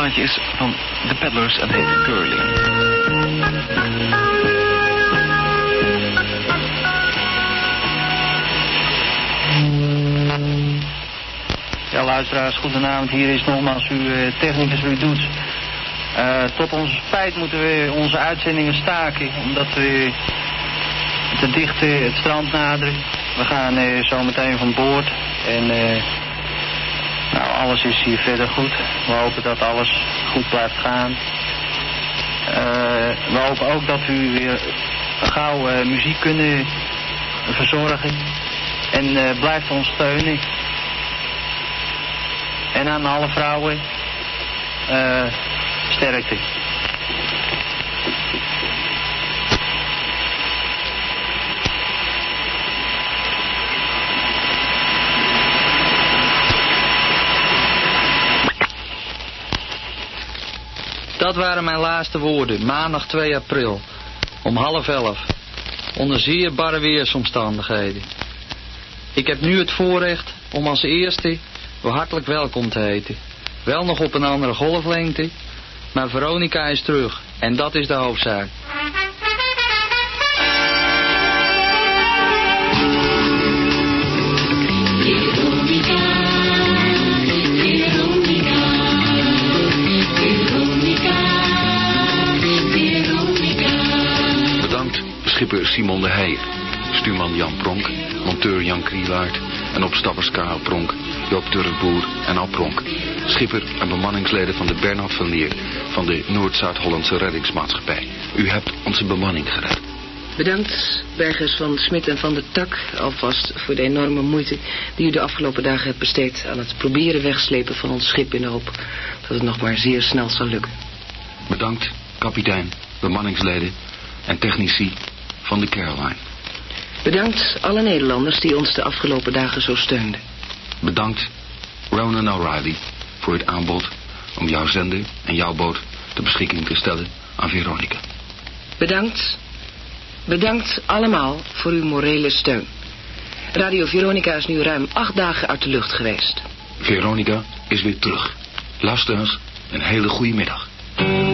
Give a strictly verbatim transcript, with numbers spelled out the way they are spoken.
plaatje is van The Peddlers en heet Curling. Ja, luisteraars, goedenavond. Hier is nogmaals uw uh, technicus Ruud Doets. Uh, tot onze spijt moeten we onze uitzendingen staken, omdat we te dicht uh, het strand naderen. We gaan uh, zo meteen van boord en uh, nou, alles is hier verder goed. We hopen dat alles goed blijft gaan. Uh, we hopen ook dat we weer gauw uh, muziek kunnen verzorgen en uh, blijft ons steunen. En aan alle vrouwen, uh, sterkte. Dat waren mijn laatste woorden, maandag twee april, om half elf, onder zeer barre weersomstandigheden. Ik heb nu het voorrecht om als eerste u hartelijk welkom te heten. Wel nog op een andere golflengte, maar Veronica is terug en dat is de hoofdzaak. Bedankt schipper Simon de Heijer, stuurman Jan Pronk, monteur Jan Krielaert en opstappers Karel Pronk, Joop Turkboer en Al Pronk. Schipper en bemanningsleden van de Bernhard van Leer van de Noord-Zuid-Hollandse Reddingsmaatschappij. U hebt onze bemanning gered. Bedankt, bergers van Smit en van de Tak, alvast voor de enorme moeite die u de afgelopen dagen hebt besteed aan het proberen wegslepen van ons schip in de hoop dat het nog maar zeer snel zal lukken. Bedankt, kapitein, bemanningsleden en technici van de Caroline. Bedankt alle Nederlanders die ons de afgelopen dagen zo steunden. Bedankt Ronan O'Reilly voor het aanbod om jouw zender en jouw boot ter beschikking te stellen aan Veronica. Bedankt, bedankt allemaal voor uw morele steun. Radio Veronica is nu ruim acht dagen uit de lucht geweest. Veronica is weer terug. Luisteraars, een hele goede middag.